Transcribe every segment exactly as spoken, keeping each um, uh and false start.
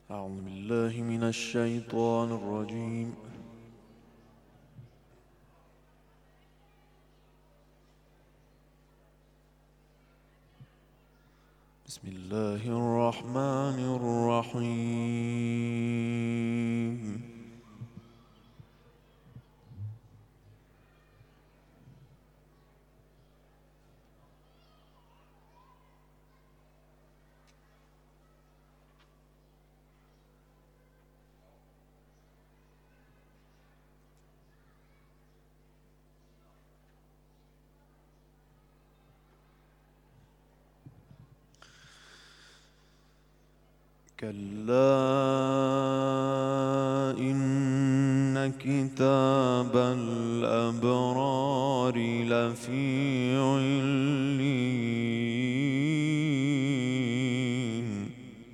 أعوذ بالله من الشيطان الرجيم. بسم الله الرحمن الرحيم. كلا إن كتاب الأبرار لفي عليين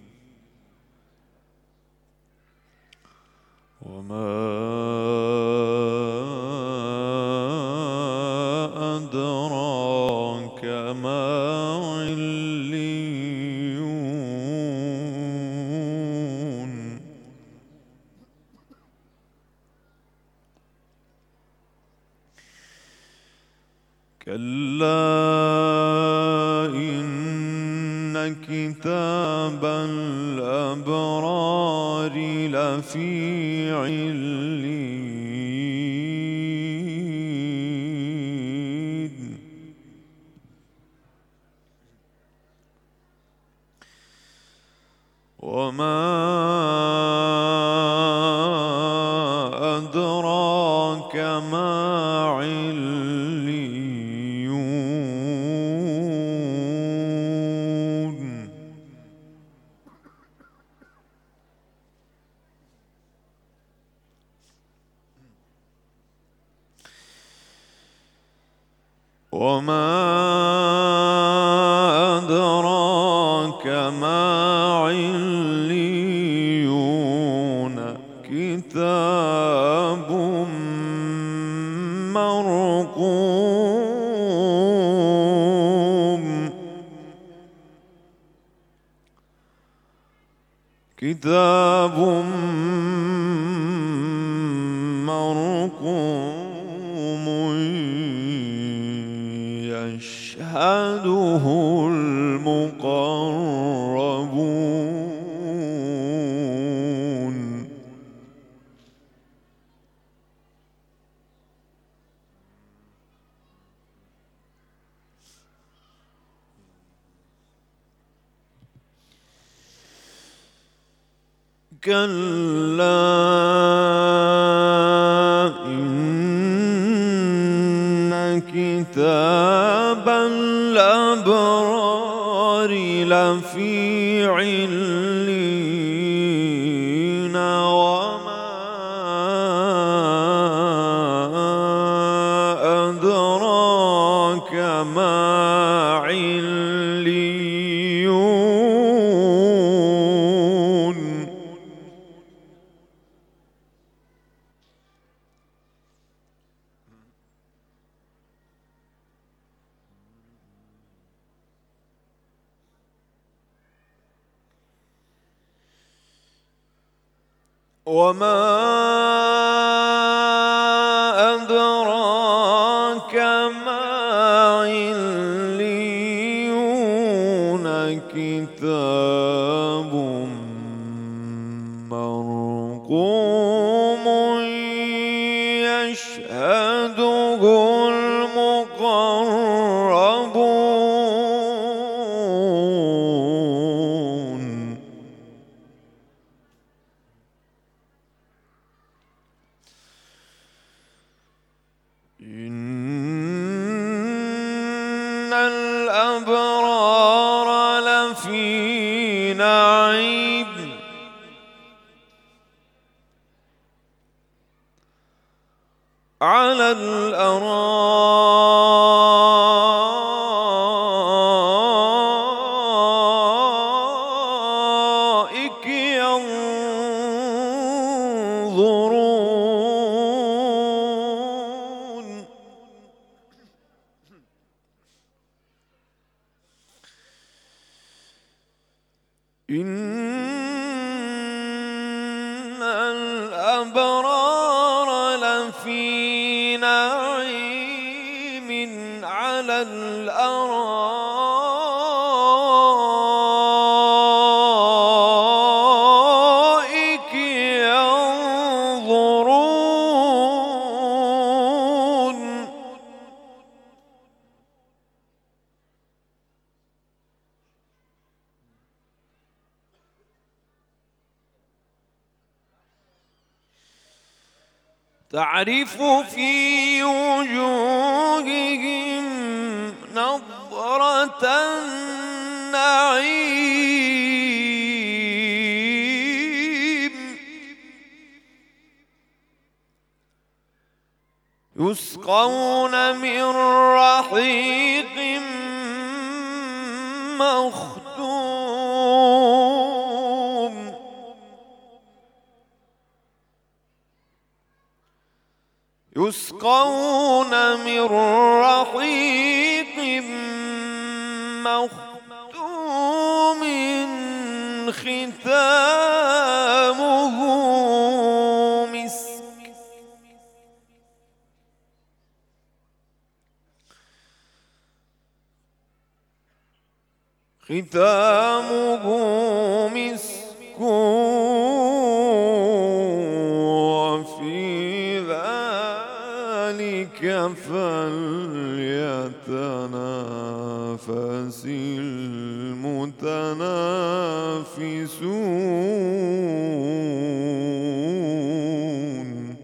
وما أدراك ما عليون كلا إن كتاب الأبرار لفي عليين وما أدراك ما عليون وما أدراك ما عليون كتاب مرقوم كتاب مرقوم يشهده المقربون كلا إن كتاب الأبرار لفي عليين وما أدراك ما عليون وما أدراك ما عليون كتاب مرقوم يشهده المقربون إن الأبرار لفي نعيم على الأرائك ينظرون إن الأبرار لفي نعيم على الأرائك ينظرون تعرف في وجوههم نضرة النعيم يسقون من رحيق مختوم يسقون من رحيق مختوم ختامه مسك ختامه مسك وفي ذلك فليتنافس المتنافسون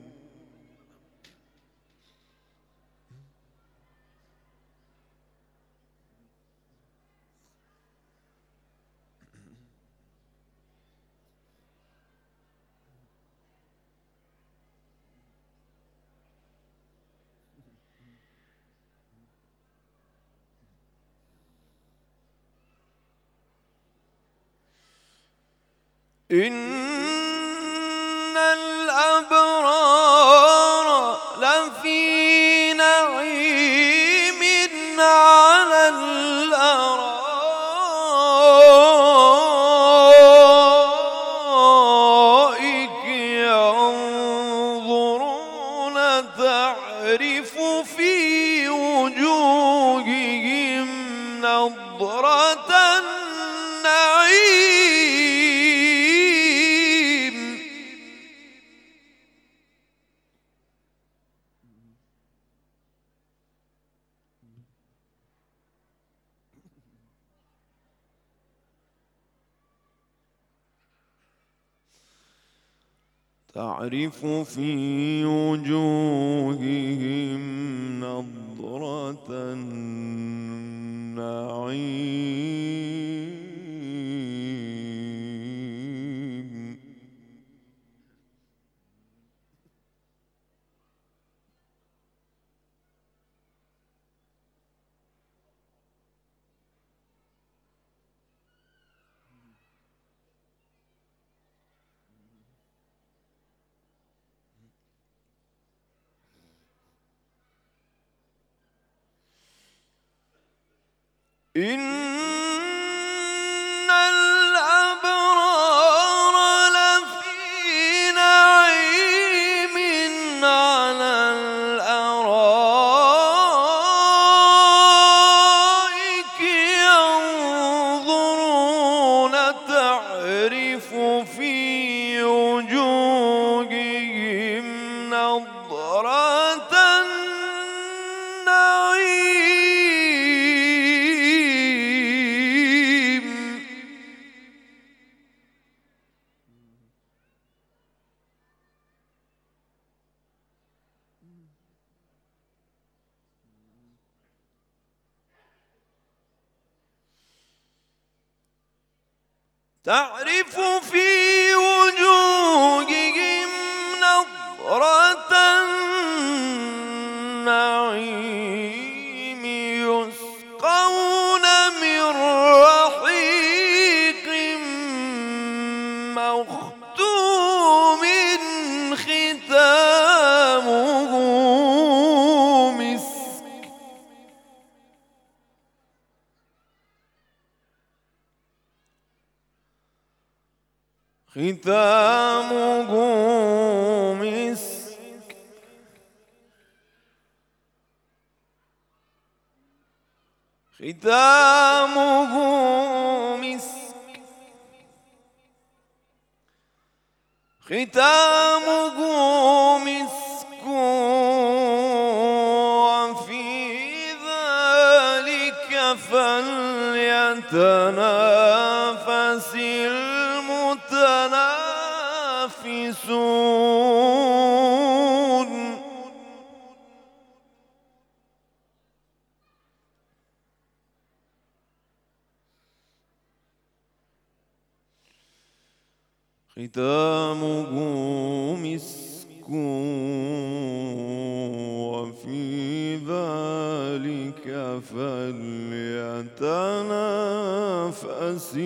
إن الأبرار لفي نعيم على الأرائك ينظرون تعرف في وجوههم نضرة النعيم تعرف في وجوههم نضرة النعيم إن الأبرار لفي نعيم على الأرائك ينظرون تعرف في وجوههم نضرة النعيم تعرف في وجوههم نضرة النعيم يسقون من رحيق مختوم ختامه مسك ختامه ختامه مسك ختامه مسك وفي ذلك فليتنافس المتنافسون. ختامه مسك وفي ذلك فليتنافس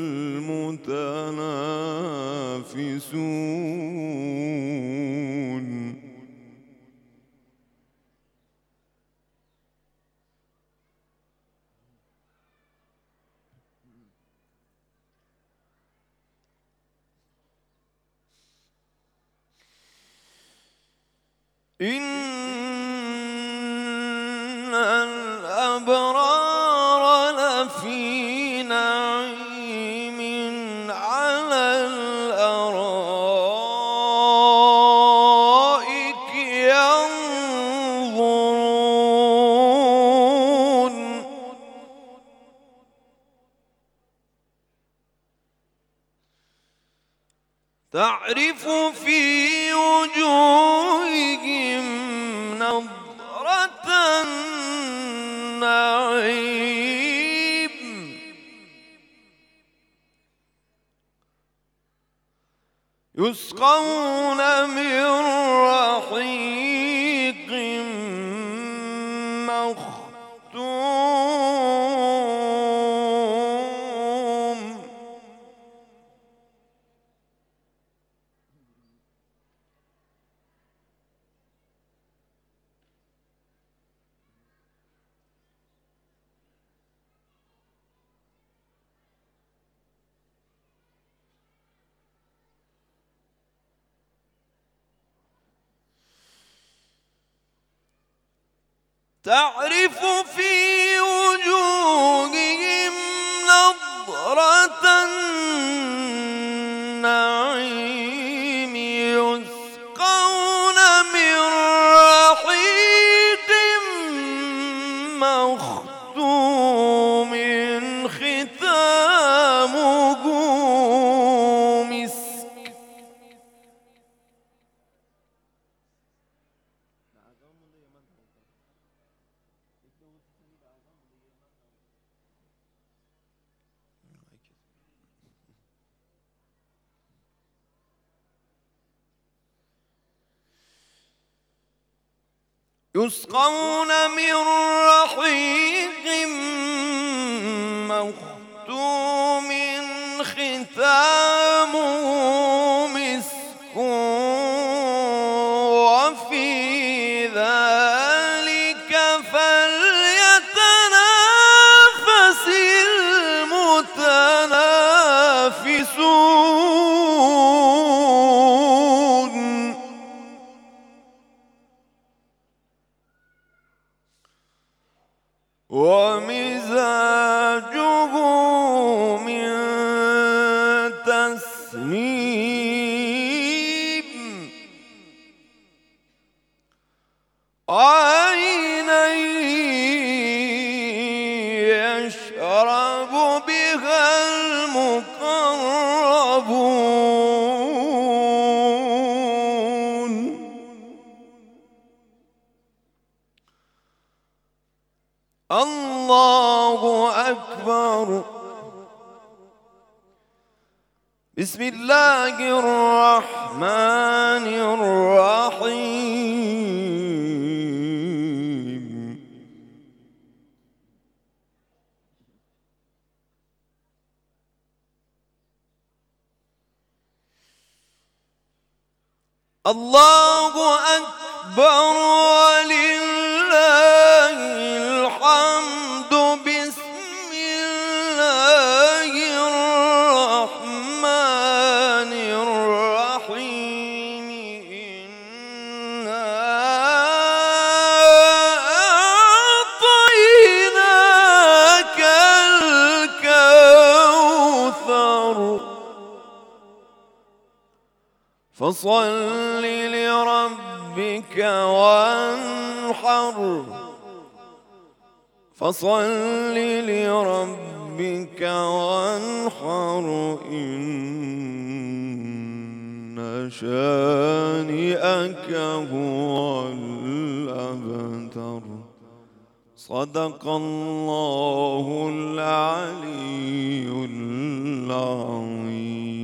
المتنافسون. إن الأبرار لفي نعيم على الأرائك ينظرون. تعرف في وجوههم نضرة النعيم يسقون من رحيق مختوم. تعرف في وجوههم نضرة النعيم يسقون من رحيق مختوم ختامه مسك. يسقون من رحيق مختوم ختامه مسك وفي ذلك فليتنافس المتنافسون. ومزاجه من تسنيم عينا يشرب بها المقربون. الله أكبر. بسم الله الرحمن الرحيم. الله أكبر ولله الحمد. بسم الله الرحمن الرحيم. إنا أعطيناك فصل لربك وانحر فصل لربك وانحر إن شانئك هو الأبتر. صدق الله العلي العظيم.